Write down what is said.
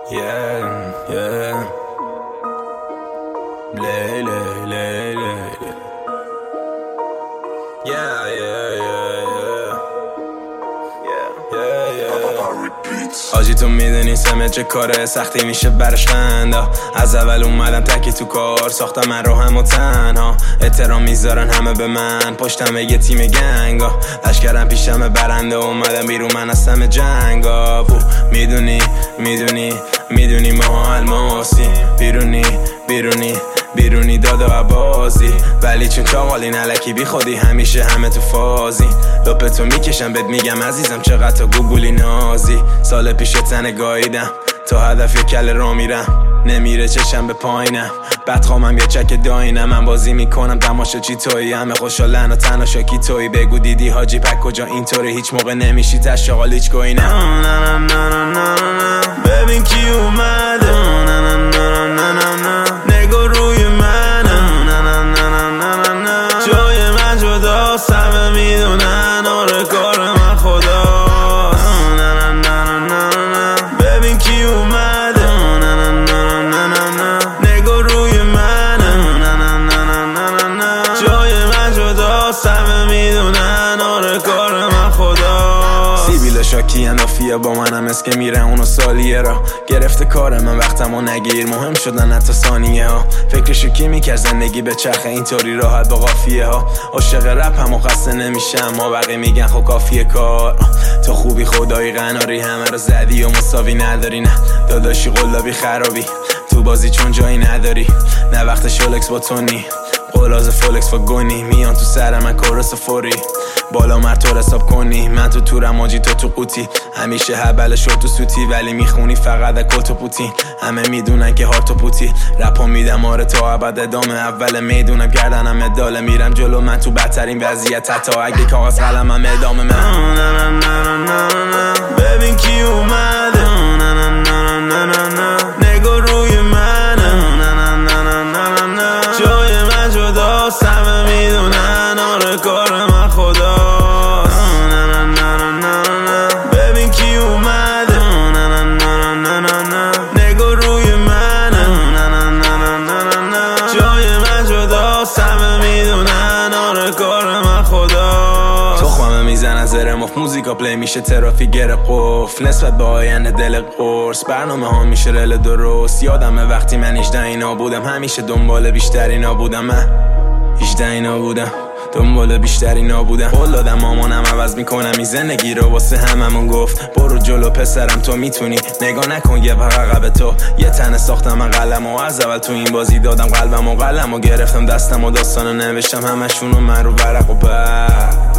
Yeah, yeah. Lay, lay, lay, lay. Yeah, yeah, yeah, yeah. Yeah, yeah, yeah. آجی تو میدونی سمت چه کاره سختی میشه برش خنده. از اول اومدم تکی تو کار ساختم من رو هم و تنها. احترام میذارن همه به من پشتم یه تیم گنگا. لشکرم پیشم برنده اومدم بیرون من از همه جنگا. میدونی میدونی میدونی ما الماسی بیرونی داد و عبازی. ولی چون چاقالی نلکی بی خودی همیشه همه تو فازی. لپتو میکشم بهت میگم عزیزم چقدر تو گوگولی نازی. سال پیش تنه گاییدم تا هدف یه کل را میرم. نمیره چشم به پایینم بدخوامم یه چک داینم. من بازی میکنم تماشا چی تویی همه خوشحالن و تنها شاکی تویی. بگو دیدی حاجی پک کجا اینطوری هیچ موقع نمیشی تشاقال هیچ گوینم. ببین کی اومده نگو روی منه. جای من جداست همه میدونن آره کار من خداست. ببین کی اومده نگو روی منه. جای من جداست همه میدونن آره کار من خداست. سیبیل شاکی اندافیه با منم اسکه میره اونو سالیه را گرفته کار من وقتمو نگیر مهم شدن حتی ثانیه ها. فکرشو کی میکرد زندگی به چرخه اینطوری راحت با قافیه ها. عاشق رپ هم و خسته نمیشم ما بقیه میگن خب کافیه کار. تو خوبی خدایی قناری همه رو زدی و مساوی نداری. نه داداشی قلابی خرابی تو بازی چون جایی نداری. نه وقت شولکس با تونی قلاز فولکس و گونی میان تو سر من کورس فوری. بالا مرتور حساب کنی من تو تورم آجی تو قوطی. همیشه هبل شد تو سوتی ولی میخونی فقط کت و پوتی. همه میدونن که هارت و پوتی رپا میدم آره تا ابد ادامه. اول میدونم گردنم اداله میرم جلو من تو بدترین وضعیت حتی اگه کاغذ قلمم ادامه من. ببین کی اومده نگو روی منه. جای من جداست همه میدونن آره کار من خداست. ببین کی اومده نگو روی منه. جای من جداست همه میدونن آره کار من خداست. تخمه میزنن زره مفت موزیکا پلی میشه ترافیک گره قفل. نسبت به آینده دل قرص برنامه ها میشه رل درست. یادمه وقتی من 18 اینا بودم همیشه دنبال بیشتر اینا بودم. من 18 اینا بودم دنبال بیشتر اینا بودم. قول دادم مامانم عوض میکنم این زندگی رو واسه هممون گفت برو جلو پسرم تو میتونی. نگاه نکن یه عقب تو یه تنه ساختم من قلم و از اول تو این بازی دادم قلبم و قلم و گرفتم دستم و داستانو نوشتم همشونو من رو ورق و